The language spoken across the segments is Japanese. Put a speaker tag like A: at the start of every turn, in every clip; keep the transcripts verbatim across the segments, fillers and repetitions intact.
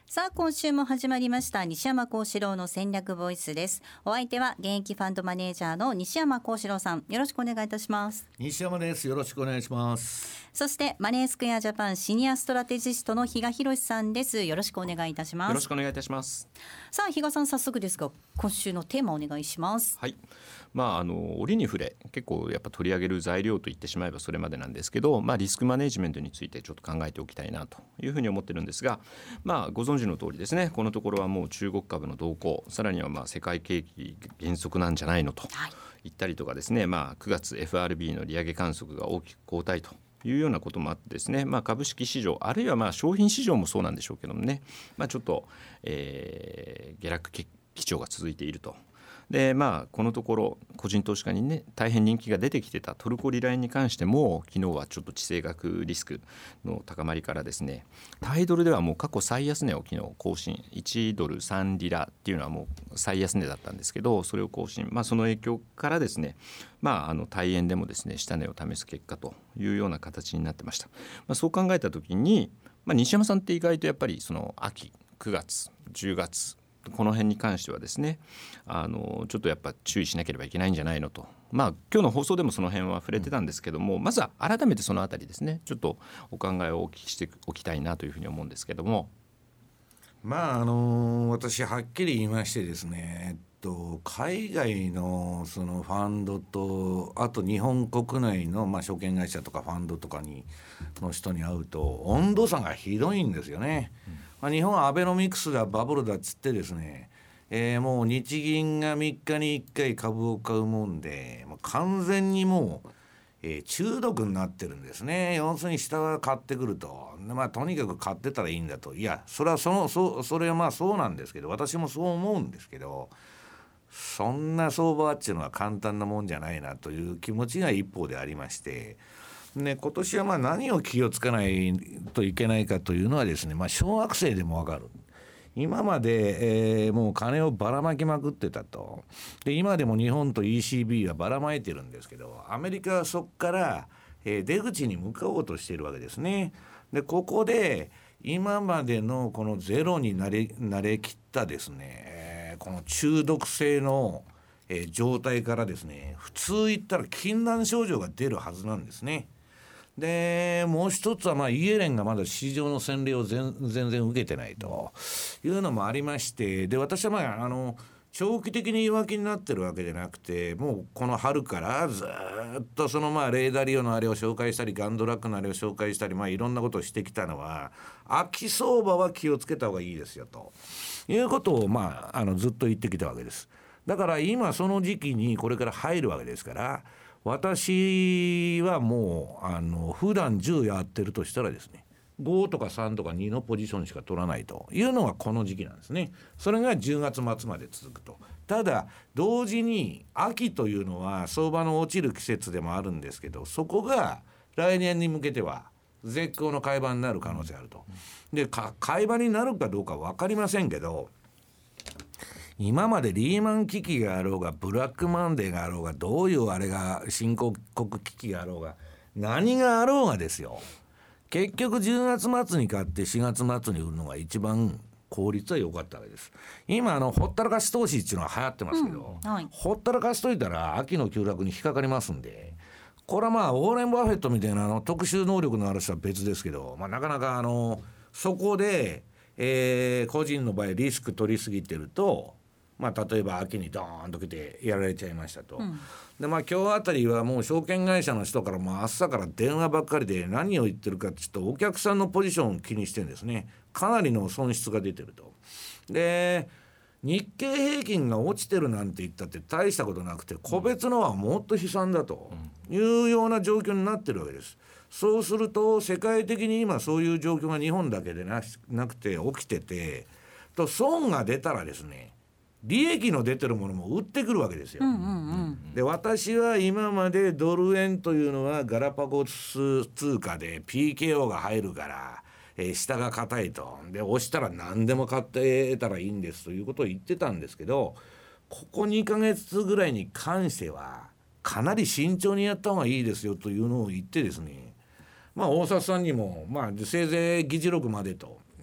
A: さあ今週も始まりました西山幸四郎の戦略ボイスです。お相手は現役ファンドマネージャーの西山幸四郎さん、よろしくお願いいたします。
B: 西山です。よろしくお願いします。
A: そしてマネースクエアジャパンシニアストラテジストの比嘉博さんです。よろしくお願いいたします。
C: よろしくお願いいたします。
A: さあ比嘉さん、早速ですが今週のテーマお願いします。
C: はい、まあ、あの折に触れ結構やっぱ取り上げる材料と言ってしまえばそれまでなんですけど、まあ、リスクマネジメントについてちょっと考えておきたいなというふうに思ってるんですが、まあ、ご存知の通りですね、このところはもう中国株の動向、さらにはまあ世界景気減速なんじゃないのと言ったりとかですね、まあ、くがつ エフアールビー の利上げ観測が大きく後退というようなこともあってですね、まあ、株式市場あるいはまあ商品市場もそうなんでしょうけどもね、まあ、ちょっと、えー、下落基調が続いていると。でまあ、このところ個人投資家にね大変人気が出てきてたトルコリラ円に関しても昨日はちょっと地政学リスクの高まりからですね、タイドルではもう過去最安値を昨日更新、いちドルさんリラっていうのはもう最安値だったんですけど、それを更新、まあ、その影響からですね、まあ、あの対円でもですね下値を試す結果というような形になってました。まあ、そう考えたときに、まあ、西山さんって意外とやっぱりその秋くがつじゅうがつこの辺に関してはですね、あのちょっとやっぱ注意しなければいけないんじゃないのと、まあ、今日の放送でもその辺は触れてたんですけども、まずは改めてそのあたりですねちょっとお考えをお聞きしておきたいなというふうに思うんですけども。
B: まああの私はっきり言いましてですね、えっと、海外のそのファンドとあと日本国内のまあ証券会社とかファンドとかにの人に会うと温度差がひどいんですよね。うんまあ、日本はアベノミクスだバブルだっつってですね、えー、もう日銀がみっかにいっかい株を買うもんで、もう完全にもう、えー、中毒になってるんですね。要するに下は買ってくると、まあ、とにかく買ってたらいいんだと。いやそれはその そ, それはまあそうなんですけど、私もそう思うんですけど、そんな相場っていうのは簡単なもんじゃないなという気持ちが一方でありまして、ね、今年はまあ何を気をつかないといけないかというのはですね、まあ、小学生でもわかる。今まで、えー、もう金をばらまきまくってたと。で今でも日本と イーシービー はばらまいてるんですけど、アメリカはそこから、えー、出口に向かおうとしているわけですね。でここで今までのこのゼロになれ、慣れきったですね、えー、この中毒性のえー、状態からですね、普通言ったら禁断症状が出るはずなんですね。でもう一つはまあイエレンがまだ市場の洗礼を全然受けてないというのもありまして、で私はまああの長期的に弱気になってるわけじゃなくて、もうこの春からずっとそのまあレーダーリオのあれを紹介したりガンドラックのあれを紹介したり、まあいろんなことをしてきたのは、秋相場は気をつけた方がいいですよということをまああのずっと言ってきたわけです。だから今その時期にこれから入るわけですから、私はもうあの普段じゅうやってるとしたらですね、ごとかさんとかにのポジションしか取らないというのがこの時期なんですね。それがじゅうがつ末まで続くと。ただ同時に秋というのは相場の落ちる季節でもあるんですけど、そこが来年に向けては絶好の買い場になる可能性があると。で買い場になるかどうか分かりませんけど、今までリーマン危機があろうがブラックマンデーがあろうが、どういうあれが新興国危機があろうが何があろうがですよ、結局じゅうがつ末に買ってしがつ末に売るのが一番効率は良かったわけです。今あのほったらかし投資っていうのは流行ってますけど、うんはい、ほったらかしといたら秋の急落に引っかかりますんで、これはまあウォーレン・バフェットみたいなあの特殊能力のある人は別ですけど、まあ、なかなかあのそこで、えー、個人の場合リスク取りすぎてると、まあ、例えば秋にドーンと来てやられちゃいましたと、うん、でまあ今日あたりはもう証券会社の人からもう朝から電話ばっかりで何を言ってるかってちょっとお客さんのポジションを気にしてるんですね。かなりの損失が出てると。で日経平均が落ちてるなんて言ったって大したことなくて、個別のはもっと悲惨だというような状況になってるわけです。そうすると世界的に今そういう状況が日本だけで な, なくて起きててと、損が出たらですね、利益の出てるものも売ってくるわけですよ、うんうんうん、で私は今までドル円というのはガラパゴス通貨で ピーケーオー が入るから、えー、下が硬いと、で押したら何でも買ってたらいいんですということを言ってたんですけど、ここにかげつぐらいに関してはかなり慎重にやった方がいいですよというのを言ってですね、まあ大札さんにも、まあ、せいぜい議事録までと、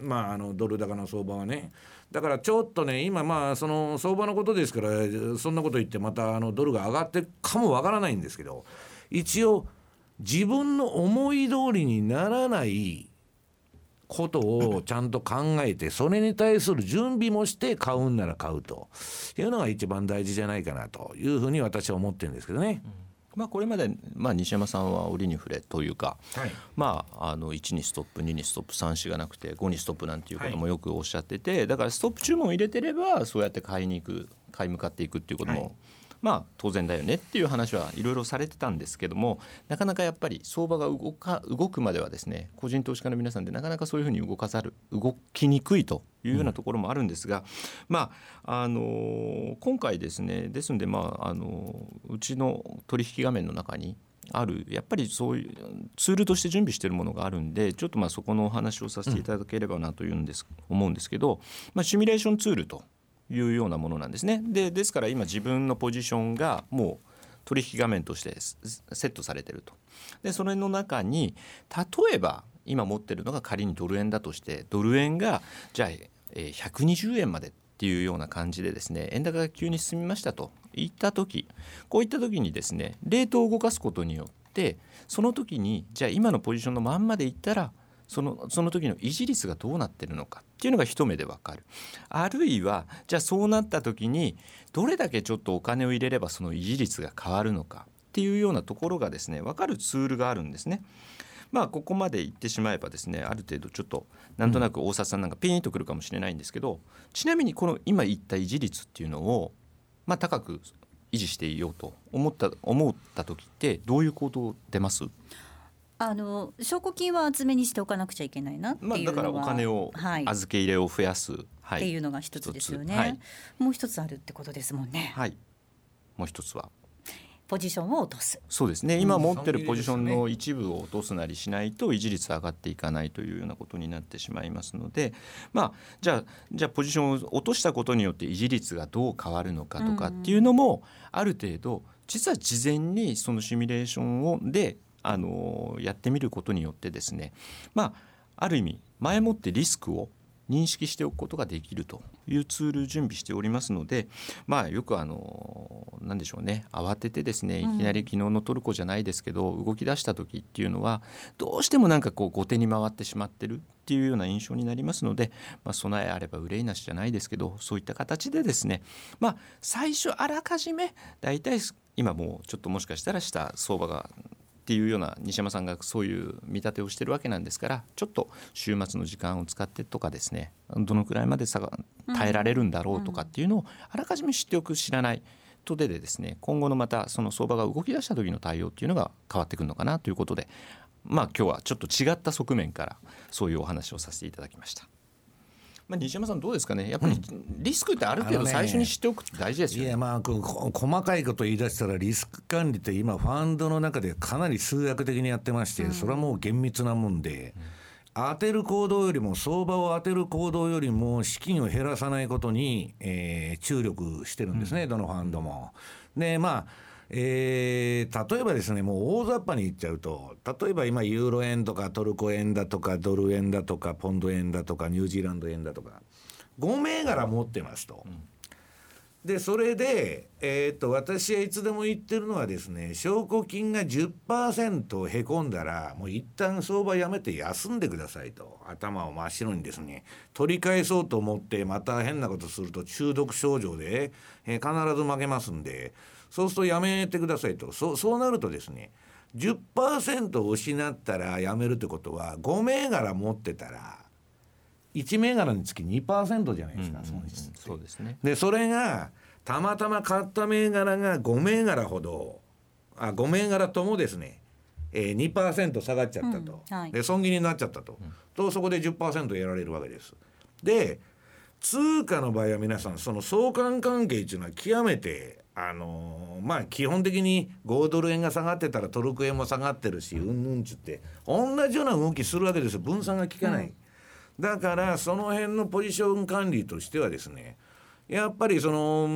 B: まあ、あのドル高の相場はね。だからちょっとね今まあその相場のことですから、そんなこと言ってまたあのドルが上がってるかもわからないんですけど、一応自分の思い通りにならないことをちゃんと考えて、それに対する準備もして買うんなら買うというのが一番大事じゃないかなというふうに私は思ってるんですけどね。
C: うん、まあ、これまで、まあ、西山さんは折に触れというか、
B: はい、
C: まあ、あのいちにストップ、ににストップ、さん、よんがなくてごにストップなんていうこともよくおっしゃってて、はい、だからストップ注文を入れてればそうやって買いに行く、買い向かっていくっていうことも、はい、まあ、当然だよねっていう話はいろいろされてたんですけども、なかなかやっぱり相場が動か、動くまではですね、個人投資家の皆さんでなかなかそういうふうに動かざる動きにくいというようなところもあるんですが、うん、まああのー、今回ですね、ですので、まああのー、うちの取引画面の中にあるやっぱりそういうツールとして準備しているものがあるんで、ちょっとまあそこのお話をさせていただければなというんです、うん、思うんですけど、まあ、シミュレーションツールというようなものなんですね。で、ですから今自分のポジションがもう取引画面としてセットされていると。でそれの中に例えば今持っているのが仮にドル円だとして、ドル円がじゃあひゃくにじゅうえんまでっていうような感じでですね、円高が急に進みましたといった時、こういった時にですね、レートを動かすことによってその時にじゃあ今のポジションのまんまでいったらその、その時の維持率がどうなっているのかっていうのが一目で分かる。あるいはじゃあそうなった時にどれだけちょっとお金を入れればその維持率が変わるのかっていうようなところがですね分かるツールがあるんですね。まあここまで言ってしまえばですね、ある程度ちょっとなんとなく大札さんなんかピーンとくるかもしれないんですけど、うん、ちなみにこの今言った維持率っていうのをまあ高く維持していようと思った思った時ってどういう行動出ます？
A: あの証拠金は厚めにしておかなくちゃいけないなっていうのは、
C: まあ、だからお金を、はい、預け入れを増やす、はい、
A: っていうのが一つですよね、
C: はい、
A: もう一つあるってことですもんね。
C: はい、もう一つは
A: ポジションを落とす。
C: そうですね、今持ってるポジションの一部を落とすなりしないと維持率上がっていかないというようなことになってしまいますので、まあ、じゃあ、じゃあポジションを落としたことによって維持率がどう変わるのかとかっていうのもある程度実は事前にそのシミュレーションをであのやってみることによってですね、まあ、ある意味前もってリスクを認識しておくことができるというツール準備しておりますので、まあ、よくあの何でしょうね、慌ててですねいきなり昨日のトルコじゃないですけど動き出した時っていうのはどうしてもなんかこう後手に回ってしまってるっていうような印象になりますので、まあ、備えあれば憂いなしじゃないですけど、そういった形でですね、まあ、最初あらかじめだいたい今もうちょっともしかしたら下相場がっていうような西山さんがそういう見立てをしてるわけなんですから、ちょっと週末の時間を使ってとかですね、どのくらいまで差が耐えられるんだろうとかっていうのをあらかじめ知っておく、知らないとででですね、今後のまたその相場が動き出した時の対応っていうのが変わってくるのかなということで、まあ今日はちょっと違った側面からそういうお話をさせていただきました。まあ、西山さんどうですかね、やっぱりリスクってある程度最初に知っておくって大事ですよね。
B: いや、まあこ細かいこと言い出したらリスク管理って今ファンドの中でかなり数学的にやってまして、それはもう厳密なもんで、当てる行動よりも相場を当てる行動よりも資金を減らさないことに、えー、注力してるんですね、どのファンドも。でまあえー、例えばですね、もう大雑把に言っちゃうと、例えば今ユーロ円とかトルコ円だとかドル円だとかポンド円だとかニュージーランド円だとかご銘柄持ってますと、うん、でそれで、えー、と私はいつでも言ってるのはですね、証拠金が じゅっパーセント へこんだらもう一旦相場やめて休んでくださいと、頭を真っ白にですね取り返そうと思ってまた変なことすると中毒症状で、えー、必ず負けますんで、そうするとやめてくださいと。 そ, そうなるとですね じゅっパーセント 失ったらやめるってことはご銘柄持ってたらいち銘柄につき にパーセント じゃないですか、損失って。
C: そうですね。
B: でそれがたまたま買った銘柄がご銘柄ほどあご銘柄ともですね、えー、にパーセント 下がっちゃったと、うんはい、で損切りになっちゃったと、うん、とそこで じゅっパーセント やられるわけです。で通貨の場合は皆さんその相関関係っていうのは極めてあのー、まあ基本的にごドル円が下がってたらトルコ円も下がってるし、うんうんちって同じような動きするわけですよ。分散が効かない、うん、だからその辺のポジション管理としてはですね、やっぱりその、うん、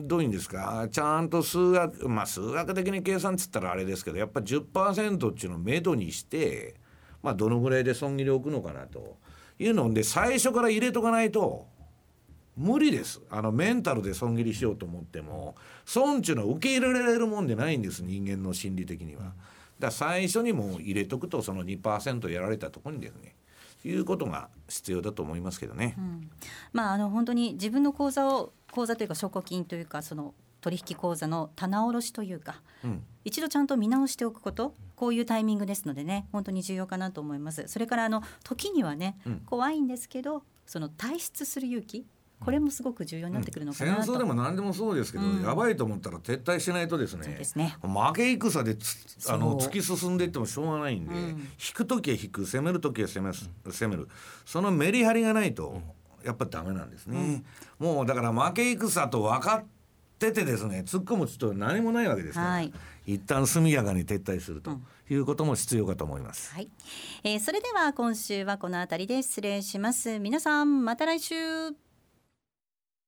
B: どういうんですか、ちゃんと数学まあ数学的に計算っつったらあれですけど、やっぱ じゅっパーセント っていうのを目処にして、まあどのぐらいで損切りを置くのかなというので最初から入れとかないと無理です。あのメンタルで損切りしようと思っても損っていうのは受け入れられるもんでないんです、人間の心理的には。だから最初にもう入れとくとその にパーセント やられたところにですねいうことが必要だと思いますけどね、
A: うん、まああの本当に自分の口座を口座というか証拠金というかその取引口座の棚卸しというか、うん、一度ちゃんと見直しておくこと、こういうタイミングですのでね本当に重要かなと思います。それからあの時にはね、うん、怖いんですけどその退出する勇気、これもすごく重要になってくるのかなと、
B: うん、戦争でも何でもそうですけど、うん、やばいと思ったら撤退しないとですね、
A: そうですね、
B: 負け戦であの突き進んでいってもしょうがないんで、うん、引くときは引く、攻めるときは攻め、攻める、そのメリハリがないとやっぱダメなんですね、うん、もうだから負け戦と分かっててですね突っ込むと何もないわけですから、はい、一旦速やかに撤退するということも必要かと思います、
A: はい、えー、それでは今週はこのあたりで失礼します。皆さんまた来週。